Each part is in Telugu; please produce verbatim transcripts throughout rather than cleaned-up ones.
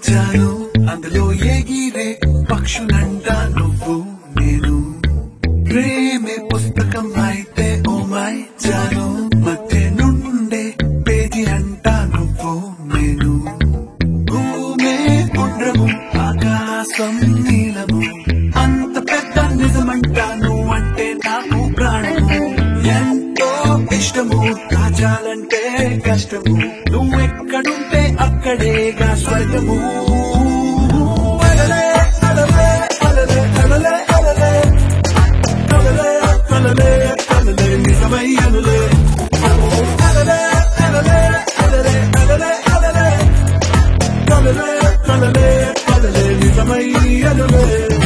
జాను అందులో ఎగిరే పక్షులంట నువ్వు నేను ప్రేమే పుస్తకం అయితే ఓ మై జాను మధ్య నుండే పేజీ అంట నువ్వు నేను భూమే గుండ్రము ఆకాశం నీలము అంత పెద్ద నిజమంట నువ్వు అంటే నాకు ప్రాణము ఎంతో ఇష్టము దాచాలంటే కష్టము నువ్వెక్కడుంటే అక్కడేగా స్వర్గము అలలే అలలే అలలే అలలే అలలే అలలే అలలే అలలే నిజమై అనులే అలలే అలలే అలలే అలలే అలలే అలలే అలలే అలలే నిజమై అనులే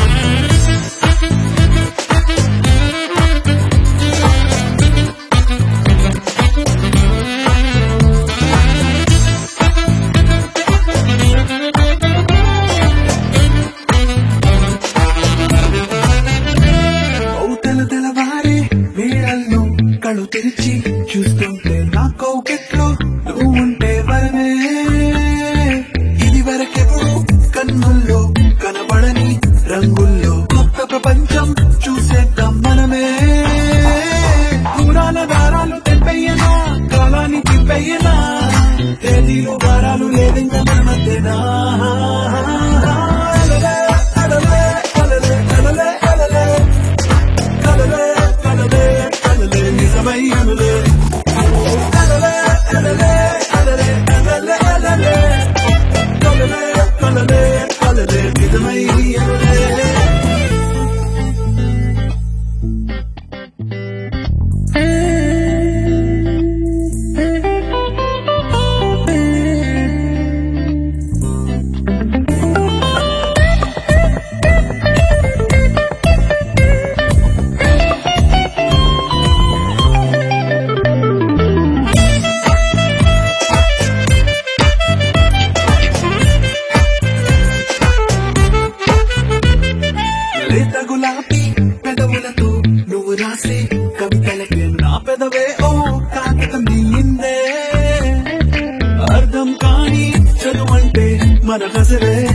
కళ్ళు తెరిచి చూస్తుంటే నా కౌకెట్లో నువ్వుంటే వరమే ఇది వరకెప్పుడు కన్నుల్లో కనబడని రంగుల్లో కొత్త ప్రపంచం చూసేద్దాం మనమే దూరాల దారాలు తెంపయ్యనా కాలాన్ని తిప్పయ్యనా తేదీలు వారాలు లేదింక మన మధ్యనా లేత గులాబీ పెదవులతో నువ్వు రాసే కవితలకే నా పెదవే ఓ కాగితం దియిందే అర్థం కాని చదువంటే మన కసరే